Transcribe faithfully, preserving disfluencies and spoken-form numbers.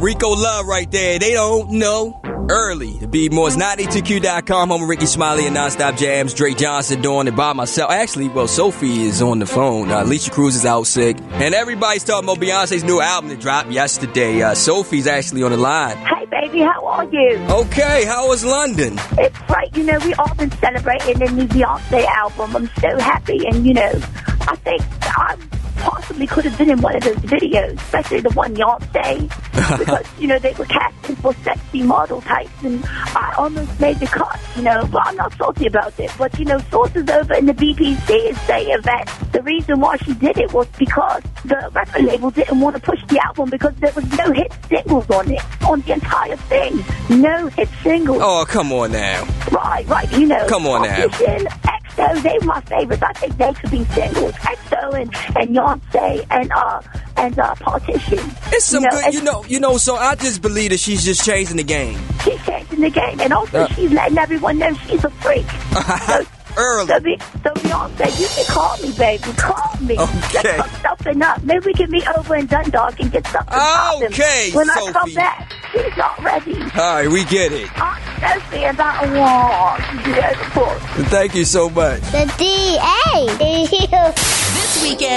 Rico Love right there. They don't know. Early. The Be More is nine eighty-two Q dot com. Home with Ricky Smiley and Nonstop Jams. Drake Johnson doing it by myself. Actually, well, Sophie is on the phone. Uh, Alicia Cruz is out sick. And everybody's talking about Beyonce's new album that dropped yesterday. Uh, Sophie's actually on the line. Hey, baby, how are you? Okay, how was London? It's great. You know, we all been celebrating the new Beyonce album. I'm so happy. And, you know, I think I possibly could have been in one of those videos, especially the one Beyonce, because, you know, they were casting for sexy model types, and I almost made the cut, you know, but I'm not salty about it. But, you know, sources over in the B B C is saying that the reason why she did it was because the record label didn't want to push the album because there was no hit singles on it, on the entire thing. No hit singles. Oh, come on now. Right, right, you know. Come on now. X O, they were my favorites. I think they could be singles. X O and, and Beyonce and uh and uh Politician. It's some you know, good, you know, you know. So I just believe that she's just changing the game. She's changing the game, and also Uh. she's letting everyone know she's a freak. So, Early. So, be, so Beyonce, you can call me, baby. Call me. Okay. Let's cook something up. Maybe we can meet over in Dundalk and get something poppin'. Okay, When Sophie. I come back, she's not ready. All right, we get it. I'm Sophie, and I want you, of course. Thank you so much. The D A. This weekend.